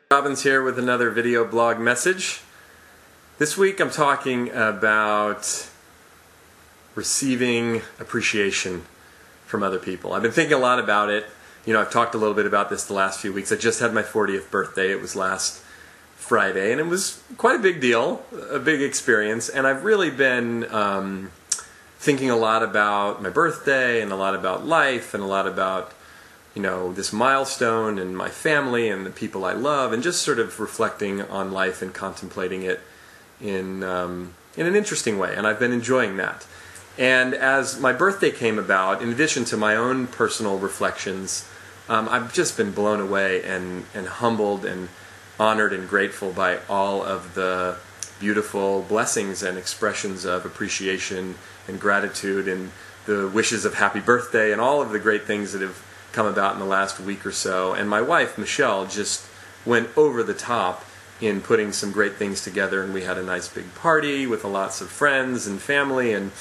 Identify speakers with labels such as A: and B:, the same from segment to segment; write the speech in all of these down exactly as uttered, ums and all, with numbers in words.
A: Robbins here with another video blog message. This week I'm talking about receiving appreciation from other people. I've been thinking a lot about it. You know, I've talked a little bit about this the last few weeks. I just had my fortieth birthday. It was last Friday, and it was quite a big deal, a big experience. And I've really been um, thinking a lot about my birthday and a lot about life and a lot about you know, this milestone and my family and the people I love, and just sort of reflecting on life and contemplating it in um, in an interesting way. And I've been enjoying that. And as my birthday came about, in addition to my own personal reflections, um, I've just been blown away and, and humbled and honored and grateful by all of the beautiful blessings and expressions of appreciation and gratitude and the wishes of happy birthday and all of the great things that have come about in the last week or so. And my wife, Michelle, just went over the top in putting some great things together, and we had a nice big party with lots of friends and family. And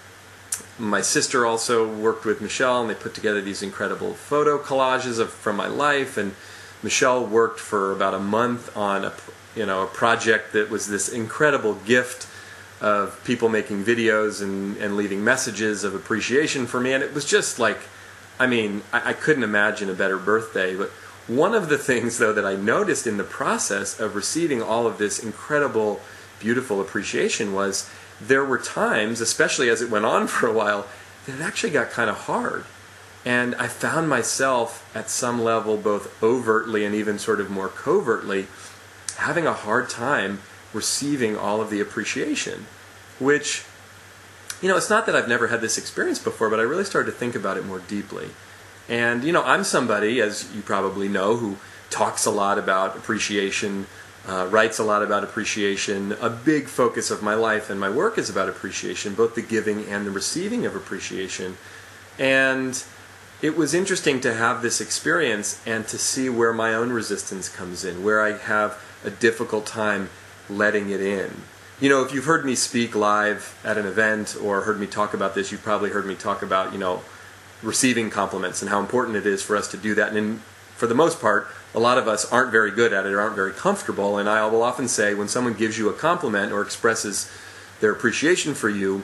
A: my sister also worked with Michelle, and they put together these incredible photo collages of from my life. And Michelle worked for about a month on a you know a project that was this incredible gift of people making videos and, and leaving messages of appreciation for me. And it was just like, I mean, I, I couldn't imagine a better birthday. But one of the things, though, that I noticed in the process of receiving all of this incredible, beautiful appreciation was there were times, especially as it went on for a while, that it actually got kind of hard. And I found myself at some level, both overtly and even sort of more covertly, having a hard time receiving all of the appreciation, which, you know, it's not that I've never had this experience before, but I really started to think about it more deeply. And, you know, I'm somebody, as you probably know, who talks a lot about appreciation, uh, writes a lot about appreciation. A big focus of my life and my work is about appreciation, both the giving and the receiving of appreciation. And it was interesting to have this experience and to see where my own resistance comes in, where I have a difficult time letting it in. You know, if you've heard me speak live at an event or heard me talk about this, you've probably heard me talk about, you know, receiving compliments and how important it is for us to do that. And in, for the most part, a lot of us aren't very good at it or aren't very comfortable. And I will often say when someone gives you a compliment or expresses their appreciation for you,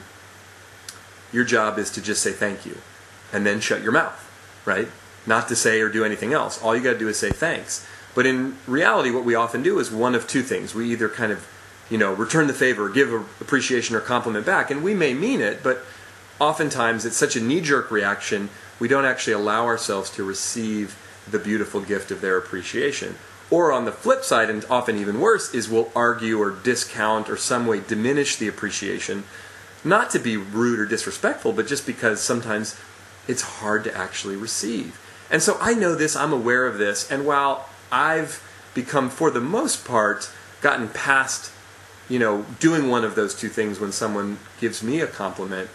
A: your job is to just say thank you and then shut your mouth, right? Not to say or do anything else. All you got to do is say thanks. But in reality, what we often do is one of two things. We either kind of you know, return the favor, give appreciation or compliment back. And we may mean it, but oftentimes it's such a knee-jerk reaction, we don't actually allow ourselves to receive the beautiful gift of their appreciation. Or on the flip side, and often even worse, is we'll argue or discount or some way diminish the appreciation, not to be rude or disrespectful, but just because sometimes it's hard to actually receive. And so I know this, I'm aware of this, and while I've become, for the most part, gotten past you know, doing one of those two things when someone gives me a compliment,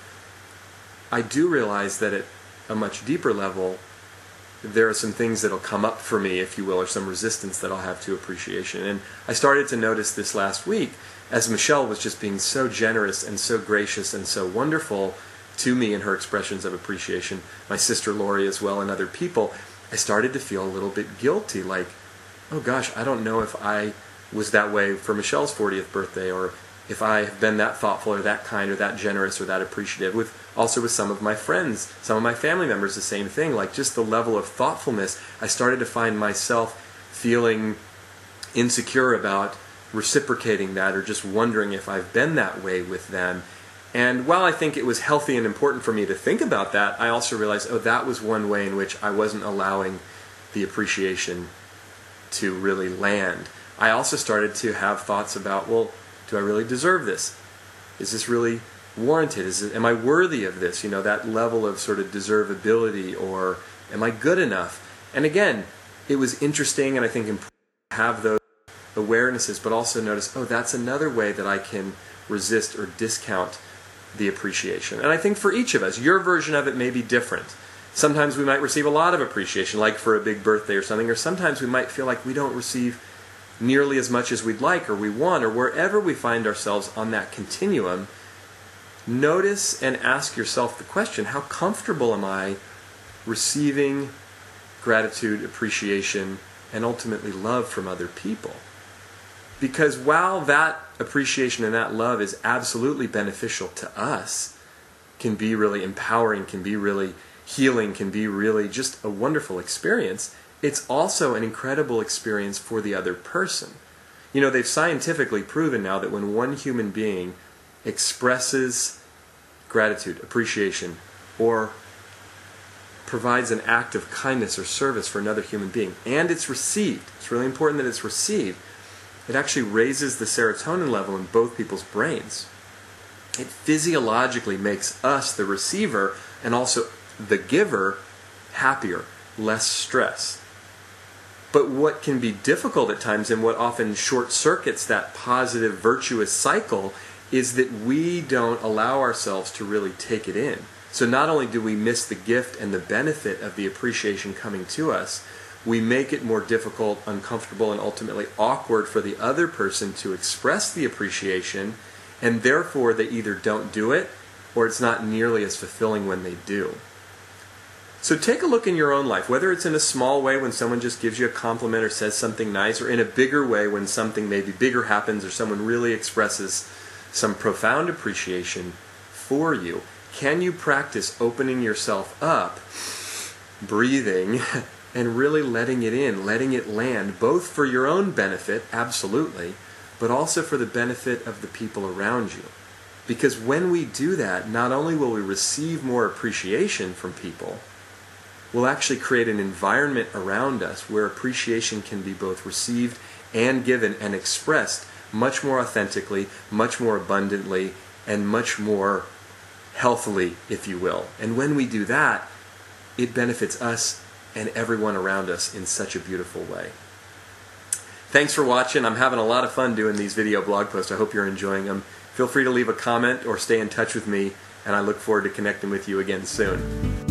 A: I do realize that at a much deeper level, there are some things that'll come up for me, if you will, or some resistance that I'll have to appreciation. And I started to notice this last week as Michelle was just being so generous and so gracious and so wonderful to me in her expressions of appreciation, my sister Lori as well and other people. I started to feel a little bit guilty, like, oh gosh, I don't know if I was that way for Michelle's fortieth birthday, or if I have been that thoughtful or that kind or that generous or that appreciative. With also with some of my friends, some of my family members, the same thing. Like just the level of thoughtfulness, I started to find myself feeling insecure about reciprocating that, or just wondering if I've been that way with them. And while I think it was healthy and important for me to think about that, I also realized, oh, that was one way in which I wasn't allowing the appreciation to really land. I also started to have thoughts about, well, do I really deserve this? Is this really warranted? Is it, am I worthy of this? You know, that level of sort of deservability, or am I good enough? And again, it was interesting, and I think important to have those awarenesses, but also notice, oh, that's another way that I can resist or discount the appreciation. And I think for each of us, your version of it may be different. Sometimes we might receive a lot of appreciation, like for a big birthday or something, or sometimes we might feel like we don't receive nearly as much as we'd like or we want, or wherever we find ourselves on that continuum. Notice and ask yourself the question, how comfortable am I receiving gratitude, appreciation, and ultimately love from other people. Because while that appreciation and that love is absolutely beneficial to us, can be really empowering, can be really healing, can be really just a wonderful experience, it's also an incredible experience for the other person. You know, they've scientifically proven now that when one human being expresses gratitude, appreciation, or provides an act of kindness or service for another human being, and it's received, it's really important that it's received, it actually raises the serotonin level in both people's brains. It physiologically makes us, the receiver, and also the giver, happier, less stress. But what can be difficult at times, and what often short circuits that positive, virtuous cycle, is that we don't allow ourselves to really take it in. So not only do we miss the gift and the benefit of the appreciation coming to us, we make it more difficult, uncomfortable, and ultimately awkward for the other person to express the appreciation, and therefore they either don't do it, or it's not nearly as fulfilling when they do. So take a look in your own life, whether it's in a small way when someone just gives you a compliment or says something nice, or in a bigger way when something maybe bigger happens or someone really expresses some profound appreciation for you. Can you practice opening yourself up, breathing, and really letting it in, letting it land, both for your own benefit, absolutely, but also for the benefit of the people around you? Because when we do that, not only will we receive more appreciation from people, we'll actually create an environment around us where appreciation can be both received and given and expressed much more authentically, much more abundantly, and much more healthily, if you will. And when we do that, it benefits us and everyone around us in such a beautiful way. Thanks for watching. I'm having a lot of fun doing these video blog posts. I hope you're enjoying them. Feel free to leave a comment or stay in touch with me, and I look forward to connecting with you again soon.